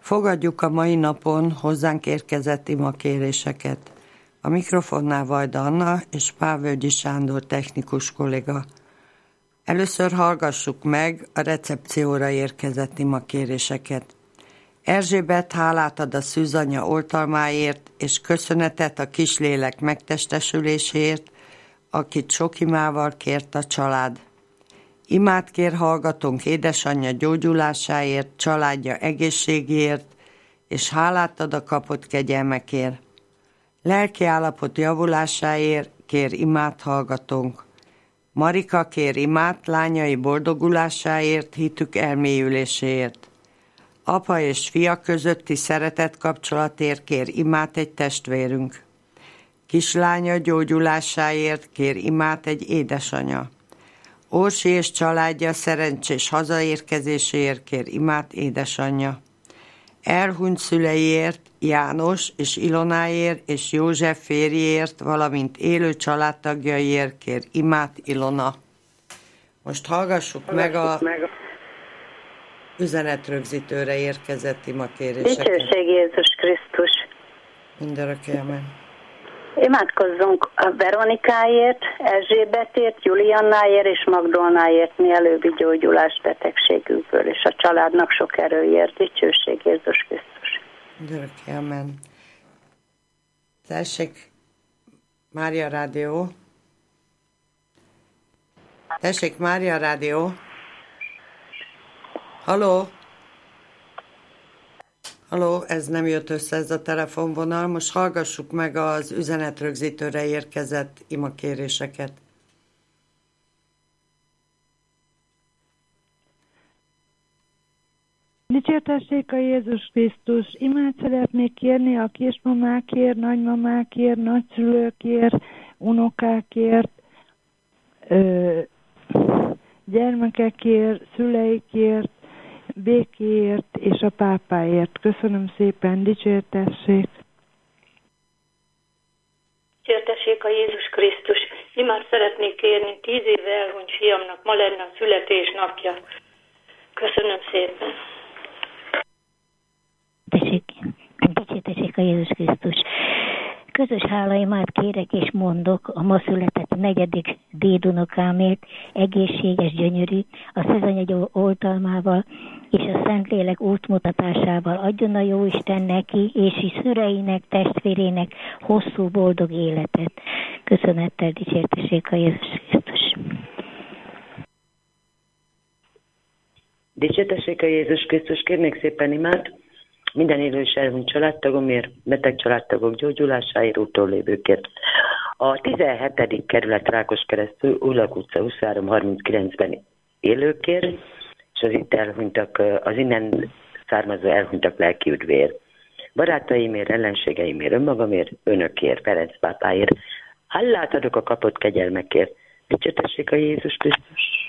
Fogadjuk a mai napon hozzánk érkezett imakéréseket. A mikrofonnál Vajda Anna és Pávölgyi Sándor technikus kolléga. Először hallgassuk meg a recepcióra érkezett imakéréseket. Erzsébet hálát ad a szűzanya oltalmáért, és köszönetet a kislélek megtestesüléséért, akit sok imával kért a család. Imát kér hallgatónk édesanyja gyógyulásáért, családja egészségéért, és hálát ad a kapott kegyelmekért. Lelki állapot javulásáért kér imát hallgatónk. Marika kér imát lányai boldogulásáért, hitük elmélyüléséért. Apa és fia közötti szeretet kapcsolatért kér imát egy testvérünk. Kislánya gyógyulásáért kér imát egy édesanya. Orsi és családja szerencsés hazaérkezéséért kér imát édesanyja. Elhunyt szüleiért, János és Ilonáért és József férjéért, valamint élő családtagjaiért kér imát Ilona. Most hallgassuk meg a üzenetrögzítőre érkezett imakéréseket. Dicsőség Jézus Krisztus! Mindörökké amen. Imádkozzunk a Veronikáért, Erzsébetért, Juliannáért és Magdolnáért mielőbbi gyógyulás betegségükből, és a családnak sok erőért. Dicsőség Jézus Krisztus! Mindörökké amen. Tessék, Mária Rádió. Tessék, Mária Rádió. Halló? Halló, ez nem jött össze, ez a telefonvonal. Most hallgassuk meg az üzenetrögzítőre érkezett imakéréseket. Dicsértessék a Jézus Krisztus! Imát szeretnék kérni a kismamákért, nagymamákért, nagyszülőkért, unokákért, gyermekekért, szüleikért, békéért és a pápáért. Köszönöm szépen, dicsértessék! Dicsértessék a Jézus Krisztus! Imát szeretnék kérni, 10 éve elhunyt fiamnak ma lenne a születésnapja. Köszönöm szépen! Dicsértessék a Jézus Krisztus! Közös hálaimát kérek és mondok a ma született 4. dédunokámért, egészséges, gyönyörű, a szűzanya oltalmával és a Szentlélek útmutatásával. Adjon a Jóisten neki és szüleinek, testvérének hosszú, boldog életet. Köszönettel dicsértessék a Jézus Krisztus. Dicsértessék a Jézus Krisztus, kérnék szépen imát minden élő és elhunyt családtagomért, beteg családtagok gyógyulásáért, úton lévőkért. A 17. kerület Rákoskeresztül, Ullak utca 2339-ben élőkért, és az itt elhunytak, az innen származó elhunytak lelki üdvéért. Barátaimért, ellenségeimért, önmagamért, önökért, Ferenc pápáért. Hálát adok a kapott kegyelmekért. Dicsértessék a Jézus Krisztus.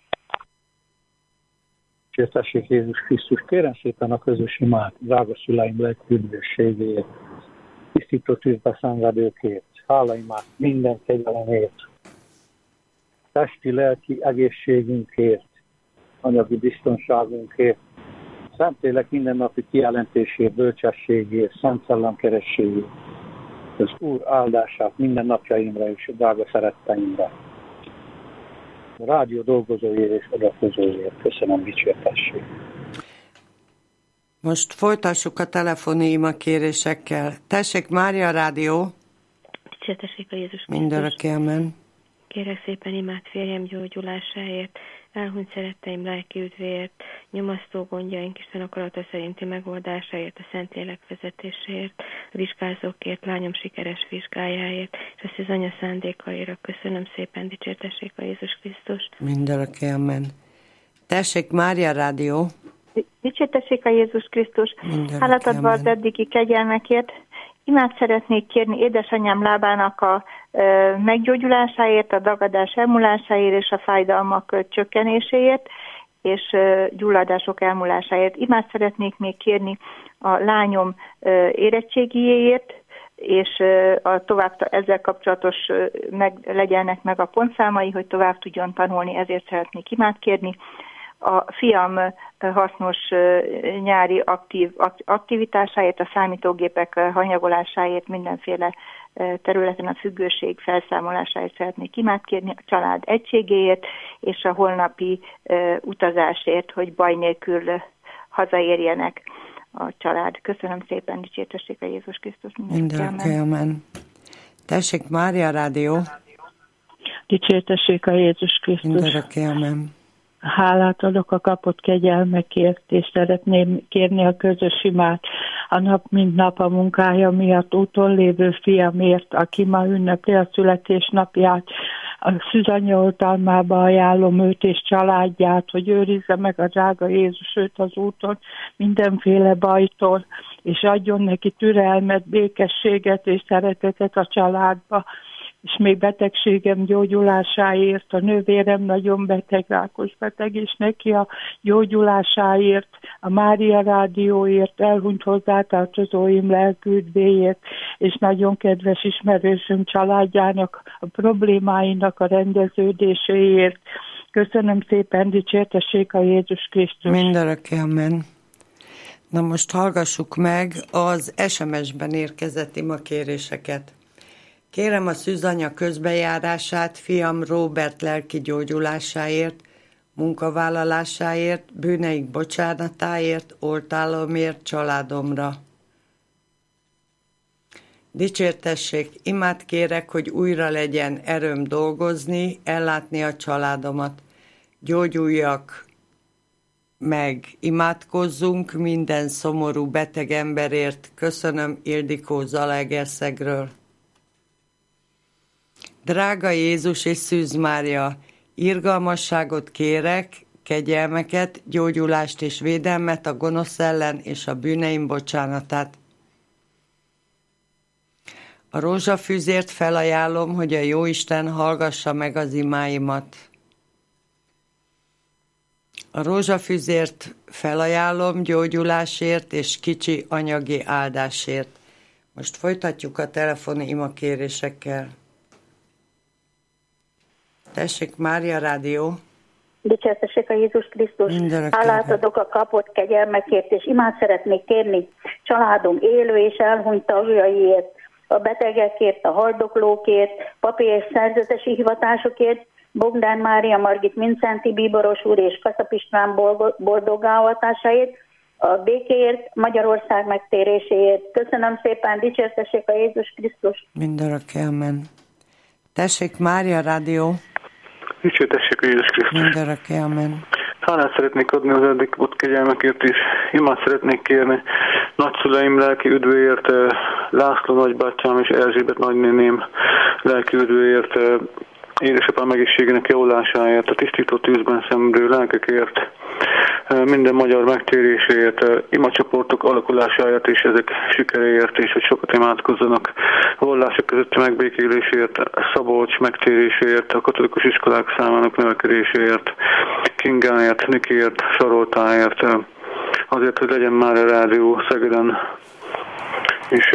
Dicsértessék Jézus Krisztus, kérem szépen a közös imát, drága szüleim lelki üdvösségéért, tisztító tűzbe szenvedőkért, hálaimát minden kegyelemért, testi, lelki egészségünkért, anyagi biztonságunkért, Szentlélek mindennapi kijelentésért, bölcsességért, Szent Szellem kerességért, az Úr áldását minden napjaimra és drága szeretteimre. A rádió dolgozóért és adakozóért. Köszönöm, dicsértessék. Most folytassuk a telefoni imakérésekkel. Tessék, Mária Rádió. Dicsértessék a Jézus Krisztus. Mindörökké amen. Kérek szépen imát férjem gyógyulásáért, elhunyt szeretteim lelki üdvéért, nyomasztó gondjaink Isten akarata szerinti megoldásáért, a Szentlélek vezetéséért, a vizsgázókért, lányom sikeres vizsgájáért, és a szűzanya szándékaira. Köszönöm szépen, dicsértessék a Jézus Krisztus. Mindörökké amen. Tessék, Mária Rádió. Dicsértessék a Jézus Krisztus. Hálát adva az eddigi kegyelmekért. Imát szeretnék kérni édesanyám lábának a meggyógyulásáért, a dagadás elmúlásáért és a fájdalmak csökkenéséért, és gyulladások elmúlásáért. Imát szeretnék még kérni a lányom érettségiéért, és ezzel kapcsolatos legyenek meg a pontszámai, hogy tovább tudjon tanulni, ezért szeretnék imát kérni. a fiam hasznos nyári aktivitásáért, a számítógépek hanyagolásáért, mindenféle területen a függőség felszámolásáért szeretnék imát kérni, a család egységéért, és a holnapi utazásért, hogy baj nélkül hazaérjenek a család. Köszönöm szépen, dicsértessék a Jézus Krisztus. Mindenki, amen. Tessék, Mária Rádió. Dicsértessék a Jézus Krisztus. Mindenki, amen. Hálát adok a kapott kegyelmekért, és szeretném kérni a közös imát a nap mint nap a munkája miatt úton lévő fiamért, aki ma ünnepli a születésnapját. A szűzanya oltalmába ajánlom őt és családját, hogy őrizze meg a drága Jézus őt az úton mindenféle bajtól, és adjon neki türelmet, békességet és szeretetet a családba. És még betegségem gyógyulásáért, a nővérem nagyon beteg, rákos beteg, és neki a gyógyulásáért, a Mária Rádióért, elhunyt hozzátartozóim lelküdvéért, és nagyon kedves ismerősöm családjának a problémáinak a rendeződéséért. Köszönöm szépen, dicsértessék a Jézus Krisztus. Mindörökké, amen. Na most hallgassuk meg az SMS-ben érkezett imakéréseket. Kérem a szűzanya közbejárását fiam Róbert lelki gyógyulásáért, munkavállalásáért, bűneik bocsánatáért, oltálomért, családomra. Dicsértessék, imát kérek, hogy újra legyen erőm dolgozni, ellátni a családomat. Gyógyuljak meg, imádkozzunk minden szomorú beteg emberért. Köszönöm, Ildikó Zalaegerszegről. Drága Jézus és Szűz Mária, irgalmasságot kérek, kegyelmeket, gyógyulást és védelmet a gonosz ellen és a bűneim bocsánatát. A rózsafűzért felajánlom, hogy a Jóisten hallgassa meg az imáimat. A rózsafűzért felajánlom gyógyulásért és kicsi anyagi áldásért. Most folytatjuk a telefoni imakérésekkel. Tessék, Mária Rádió. Dicsértessék a Jézus Krisztus. Hálát adok a kapott kegyelmekért, és imát szeretnék kérni családom élő és elhunyt tagjaiért, a betegekért, a haldoklókért, papi és szerzetesi hivatásokért, Bogdán Mária Margit Mincenti Bíboros úr és Kaszap István boldogállatásáért, a békéért, Magyarország megtéréséért. Köszönöm szépen, dicsértessék a Jézus Krisztus. Mindörökké, amen. Tessék, Mária Rádió. Dicsértessék a Jézus Krisztus. Mindörökké, amen. Hálát szeretnék adni az eddig ott kegyelmekért is. Imát szeretnék kérni nagyszüleim lelki üdvéért, László nagybátyám és Erzsébet nagynéném lelki üdvéért, édesapám egészségének javulásáért, a tisztító tűzben szenvedő lelkekért, minden magyar megtéréséért, imacsoportok alakulásáért és ezek sikeréért, és hogy sokat imádkozzanak, vallások közötti megbékélésért, Szabolcs megtéréséért, a katolikus iskolák számának növekedéséért, Kingáért, Nikért, Saroltáért, azért, hogy legyen már a rádió Szegeden, és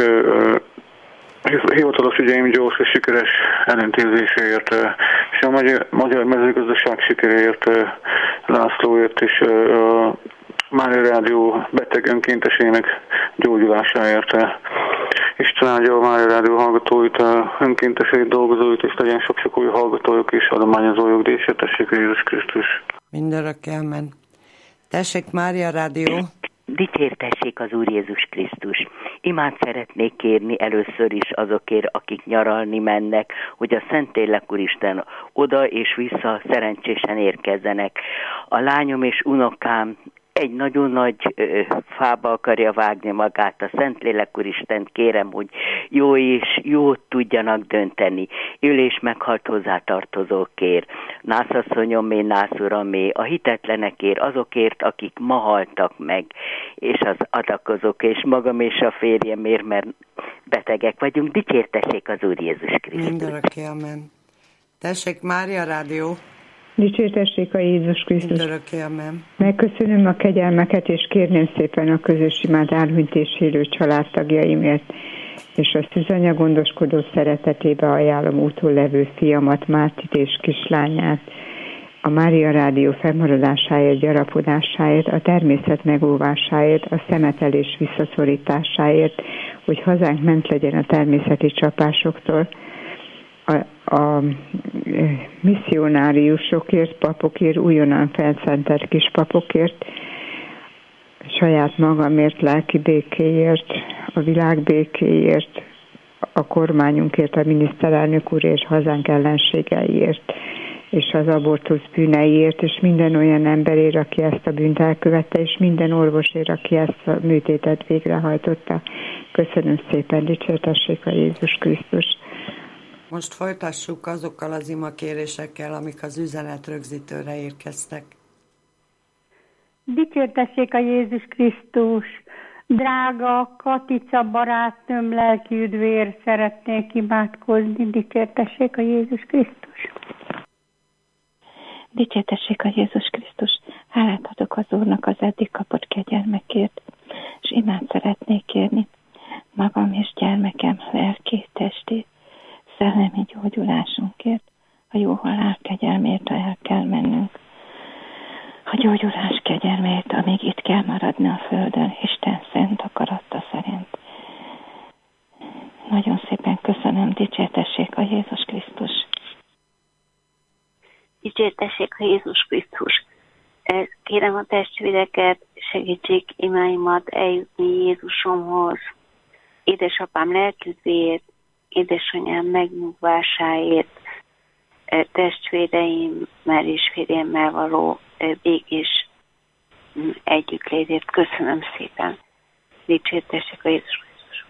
hivatalos ügyeim gyors és sikeres elintézéséért, és a magyar mezőgazdaság sikeréért, Lászlóért, és a Mária Rádió beteg önkéntesének gyógyulásáért. Isten áldja a Mária Rádió hallgatóit, önkénteseit, dolgozóit, és legyen sok-sok új hallgatójuk és adományozójuk, dicsértessék a Jézus Krisztus. Mindörökké, amen. Tessék, Mária Rádió. Dicsértessék az Úr Jézus Krisztus. Imát szeretnék kérni először is azokért, akik nyaralni mennek, hogy a Szentlélek Úristen oda és vissza szerencsésen érkezzenek. A lányom és unokám egy nagyon nagy fába akarja vágni magát. A Szentlélek Úristen kérem, hogy jó és jót tudjanak dönteni. Ülés meghalt hozzátartozókért, nászasszonyomé, nászuramé, a hitetlenekért, azokért, akik ma haltak meg, és az adakozók, és magam és a férjemért, mert betegek vagyunk. Dicsértessék az Úr Jézus Krisztus. Mindörökké, amen. Tessék, Mária Rádió. Dicsértessék a Jézus Krisztus. Mindörökké, amen. Megköszönöm a kegyelmeket, és kérném szépen a közös imád elhunyt és élő családtagjaimért, és a szűzanya gondoskodó szeretetébe ajánlom úton levő fiamat, Mártit és kislányát, a Mária Rádió fennmaradásáért, gyarapodásáért, a természet megóvásáért, a szemetelés visszaszorításáért, hogy hazánk ment legyen a természeti csapásoktól, a misszionáriusokért, papokért, újonnan felszentelt kispapokért, saját magamért, lelki békéért, a világ békéért, a kormányunkért, a miniszterelnök úr és hazánk ellenségeiért, és az abortusz bűneiért, és minden olyan emberért, aki ezt a bűnt elkövette, és minden orvosért, aki ezt a műtétet végrehajtotta. Köszönöm szépen, dicsértessék a Jézus Krisztus. Most folytassuk azokkal az imakérésekkel, amik az üzenet rögzítőre érkeztek. Dicsértessék a Jézus Krisztus! Drága Katica barátnőm, lelki üdvéért szeretnék imádkozni. Dicsértessék a Jézus Krisztus! Dicsértessék a Jézus Krisztus! Hálát adok az Úrnak az eddig kapott kegyelmekért, és imád szeretnék kérni magam és gyermekem lelki, testi, szellemi gyógyulásunkért, a jó halál kegyelmért, ha el kell mennünk. A gyógyulás kegyelmért, amíg itt kell maradni a földön, Isten szent akarata szerint. Nagyon szépen köszönöm, dicsértessék a Jézus Krisztus! Dicsértessék a Jézus Krisztus! Kérem a testvéreket, segítsék imáimat eljutni Jézusomhoz. Édesapám lelküdvéért, édesanyám megnyugvásáért, testvéreimmel és férjemmel való békés együttlétét. Köszönöm szépen. Dicsértessék a Jézus Krisztus!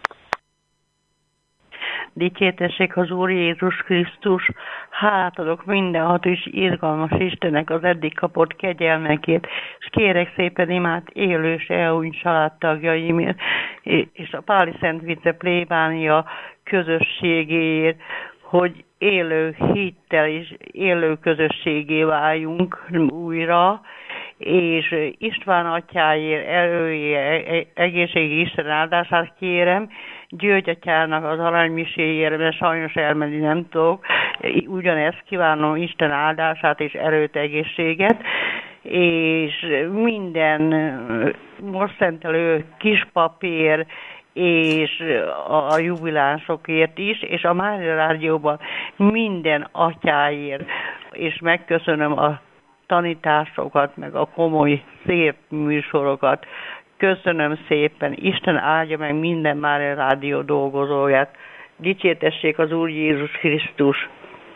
Dicsértessék az Úr Jézus Krisztus! Hálát adok mindenható és irgalmas Istennek az eddig kapott kegyelmekért, és kérek szépen imát élő és elhunyt családtagjaimért, és a Páli Szent Vice plébánia közösségéért, hogy élő hittel és élő közösségé váljunk újra, és István atyáért, erőjéért, egészségi Isten áldását kérem, György atyának az aranymiséjére, mert sajnos elmenni nem tudok, ugyanezt kívánom, Isten áldását és erőt, egészséget, és minden most szentelő kispapír, és a jubilánsokért is, és a Mária Rádióban minden atyáért, és megköszönöm a tanításokat, meg a komoly, szép műsorokat. Köszönöm szépen, Isten áldja meg minden Mária Rádió dolgozóját. Dicsértessék az Úr Jézus Krisztus!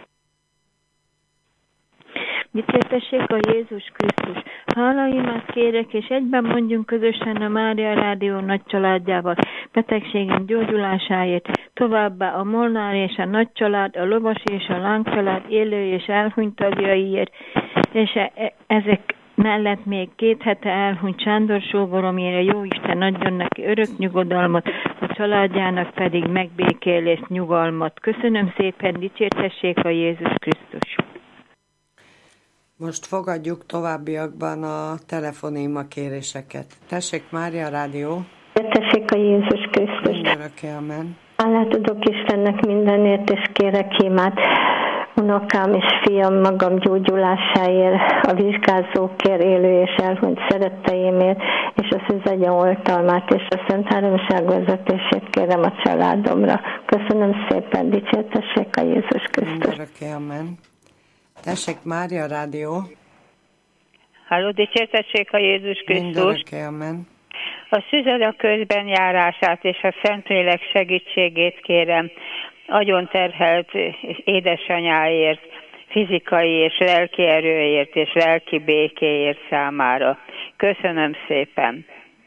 Dicsértessék a Jézus Krisztus! Hálaimát kérek, és egyben mondjunk közösen a Mária Rádió nagy családjával, betegségünk gyógyulásáért, továbbá a Molnár és a nagy család, a Lovas és a Láng család élő és elhunyt tagjaiért, és ezek mellett még 2 hete elhunyt Sándor sógoromért, a Jóisten adjon neki örök nyugodalmat, a családjának pedig megbékélést, nyugalmat. Köszönöm szépen, dicsértessék a Jézus Krisztus! Most fogadjuk továbbiakban a telefonima kéréseket. Tessék, Mária Rádió! Tessék a Jézus Krisztus! Mindörökké, amen! Hálát adok Istennek mindenért, és kérek imát unokám és fiam magam gyógyulásáért, a vizsgázókért, élő és elhunyt szeretteimért, és a szűzagya oltalmát és a Szent Háromság vezetését kérem a családomra. Köszönöm szépen, dicsértessék a Jézus Krisztus! Mindörökké, amen! Tessék, Mária Rádió! Halló, dicsértessék a Jézus Krisztus! Mindörökké, amen! A szüzada közben járását és a Szentlélek segítségét kérem agyon terhelt édesanyáért, fizikai és lelki erőért és lelki békéért számára. Köszönöm szépen!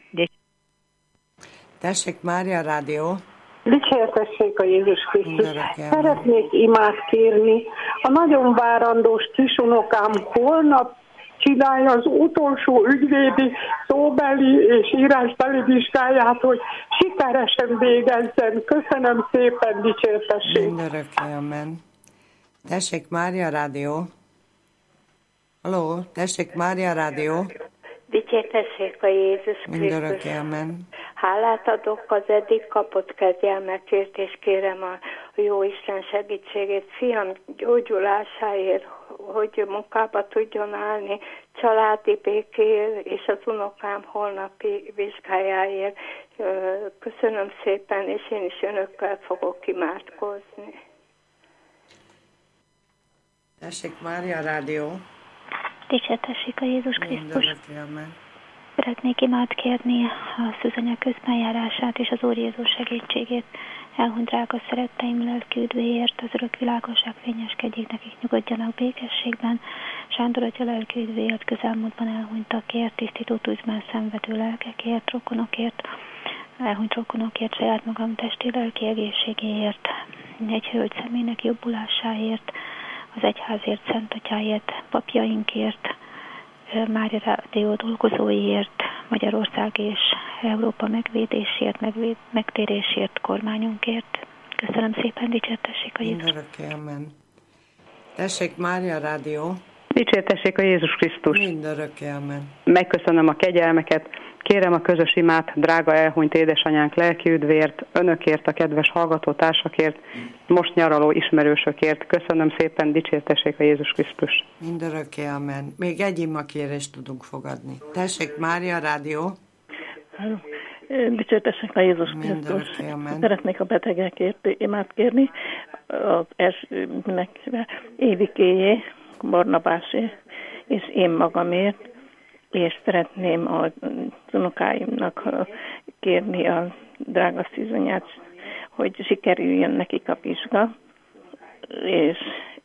Tessék, Mária Rádió! Dicsértessék a Jézus Krisztus! Szeretnék imát kérni. A nagyon várandós kisunokám holnap csinálja az utolsó ügyvédi szóbeli és írásbeli vizsgáját, hogy sikeresen végezzen. Köszönöm szépen, dicsértessék! Mindörökké, amen! Tessék, Mária Rádió! Halló, tessék, Mária Rádió! Dicsértessék a Jézus Krisztus! Mindörökké, amen! Hálát adok az eddig kapott kegyelmekért, és kérem a jó Isten segítségét fiam gyógyulásáért, hogy munkába tudjon állni, családi békéért és az unokám holnapi vizsgájáért. Köszönöm szépen, és én is önökkel fogok imádkozni. Tessék, Mária Rádió. Dicsértessék a Jézus Krisztus. Szeretnék imádkérni a szűzanyag közbenjárását és az Úr Jézus segítségét. Elhunyt drága szeretteim lelki üdvéért, az örök világosság fényeskedjék, nekik nyugodjanak békességben. Sándor atya lelki üdvéért, közelmúltban elhunytakért, tisztító tűzben szenvedő lelkekért, rokonokért, elhunyt rokonokért, saját magam testi lelki egészségéért, egy hölgy személynek jobbulásáért, az egyházért, Szent Atyáért, papjainkért, Mária Rádió dolgozóiért, Magyarország és Európa megvédésért, megtérésért, kormányunkért. Köszönöm szépen, dicsértessék a Jézus. Mindörökké, amen. Tessék, Mária Rádió. Dicsértessék a Jézus Krisztus. Mindörökké, amen. Megköszönöm a kegyelmeket, kérem a közös imát, drága elhunyt édesanyánk lelki üdvért, önökért, a kedves hallgatótársakért, most nyaraló ismerősökért. Köszönöm szépen, dicsértessék a Jézus Krisztus. Mindörökké, amen. Még egy imakérést tudunk fogadni. Tessék, Mária Rádió. Dicsértessék a Jézus Krisztus. Szeretnék a betegekért imát kérni. Az elsőnek Évikéjé, Barnabásé, és én magamért, és szeretném az unokáimnak kérni a drága szűzanyát, hogy sikerüljön nekik a vizsga, és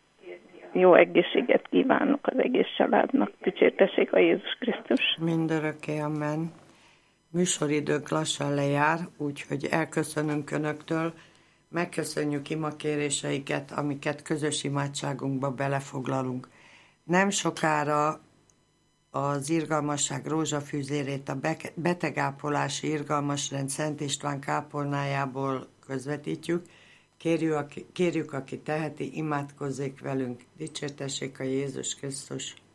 jó egészséget kívánok az egész családnak. Dicsértessék a Jézus Krisztus. Mindörökké, amen. Műsoridőnk lassan lejár, úgyhogy elköszönünk Önöktől, megköszönjük imakéréseiket, amiket közös imádságunkba belefoglalunk. Nem sokára az Irgalmasság rózsafűzérét a betegápolási irgalmasrend Szent István kápolnájából közvetítjük. Kérjük, aki teheti, imádkozzék velünk. Dicsértessék a Jézus Krisztus.